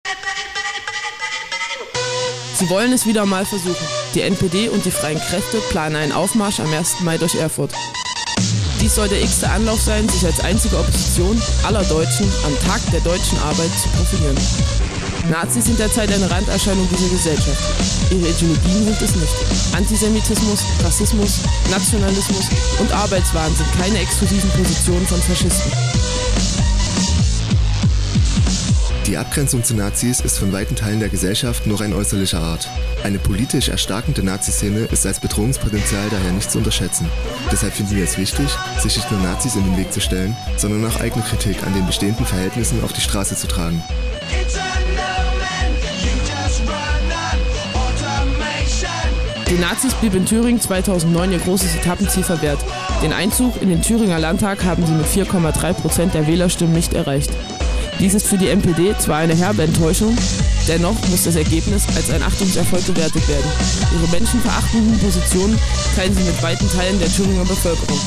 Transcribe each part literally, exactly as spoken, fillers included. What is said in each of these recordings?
Sie wollen es wieder mal versuchen. Die N P D und die Freien Kräfte planen einen Aufmarsch am ersten Mai durch Erfurt. Dies soll der x-te Anlauf sein, sich als einzige Opposition aller Deutschen am Tag der deutschen Arbeit zu profilieren. Nazis sind derzeit eine Randerscheinung dieser Gesellschaft. Ihre Ideologien sind es nicht. Antisemitismus, Rassismus, Nationalismus und Arbeitswahn sind keine exklusiven Positionen von Faschisten. Die Abgrenzung zu Nazis ist von weiten Teilen der Gesellschaft nur rein äußerlicher Art. Eine politisch erstarkende Nazi-Szene ist als Bedrohungspotenzial daher nicht zu unterschätzen. Deshalb finden wir es wichtig, sich nicht nur Nazis in den Weg zu stellen, sondern auch eigene Kritik an den bestehenden Verhältnissen auf die Straße zu tragen. Den Nazis blieb in Thüringen zweitausendneun ihr großes Etappenziel verwehrt. Den Einzug in den Thüringer Landtag haben sie mit vier Komma drei Prozent der Wählerstimmen nicht erreicht. Dies ist für die N P D zwar eine herbe Enttäuschung, dennoch muss das Ergebnis als ein Achtungserfolg gewertet werden. Ihre menschenverachtenden Positionen teilen sie mit weiten Teilen der Thüringer Bevölkerung.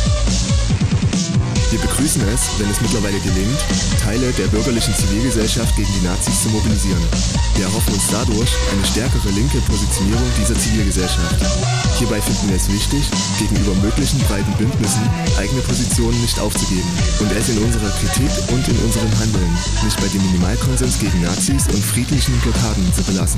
Wir begrüßen es, wenn es mittlerweile gelingt, Teile der bürgerlichen Zivilgesellschaft gegen die Nazis zu mobilisieren. Wir erhoffen uns dadurch eine stärkere linke Positionierung dieser Zivilgesellschaft. Hierbei finden wir es wichtig, gegenüber möglichen breiten Bündnissen eigene Positionen nicht aufzugeben und es in unserer Kritik und in unserem Handeln nicht bei dem Minimalkonsens gegen Nazis und friedlichen Blockaden zu belassen.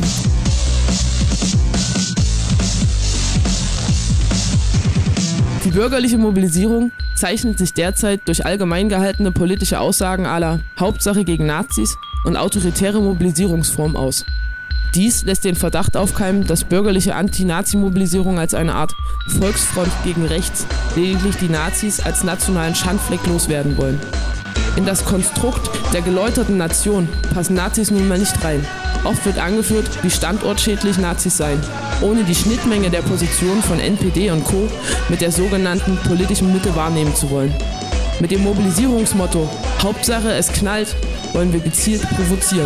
Die bürgerliche Mobilisierung zeichnet sich derzeit durch allgemein gehaltene politische Aussagen à la Hauptsache gegen Nazis und autoritäre Mobilisierungsformen aus. Dies lässt den Verdacht aufkeimen, dass bürgerliche Anti-Nazi-Mobilisierung als eine Art Volksfront gegen rechts lediglich die Nazis als nationalen Schandfleck loswerden wollen. In das Konstrukt der geläuterten Nation passen Nazis nun mal nicht rein. Oft wird angeführt, wie standortschädlich Nazis seien, ohne die Schnittmenge der Positionen von N P D und Co. mit der sogenannten politischen Mitte wahrnehmen zu wollen. Mit dem Mobilisierungsmotto "Hauptsache es knallt" wollen wir gezielt provozieren.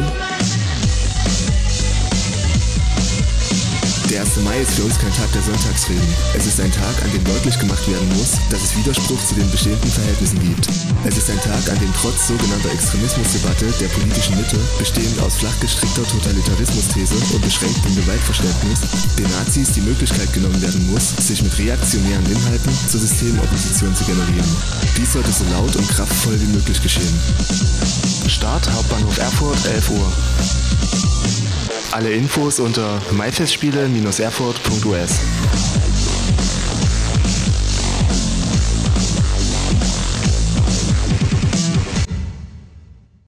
Der erste Mai ist für uns kein Tag der Sonntagsreden. Es ist ein Tag, an dem deutlich gemacht werden muss, dass es Widerspruch zu den bestehenden Verhältnissen gibt. Es ist ein Tag, an dem trotz sogenannter Extremismusdebatte der politischen Mitte, bestehend aus flach gestrickter Totalitarismusthese und beschränktem Gewaltverständnis, den Nazis die Möglichkeit genommen werden muss, sich mit reaktionären Inhalten zur Systemopposition zu generieren. Dies sollte so laut und kraftvoll wie möglich geschehen. Start Hauptbahnhof Erfurt, elf Uhr. Alle Infos unter maifestspiele Bindestrich erfurt Punkt U S.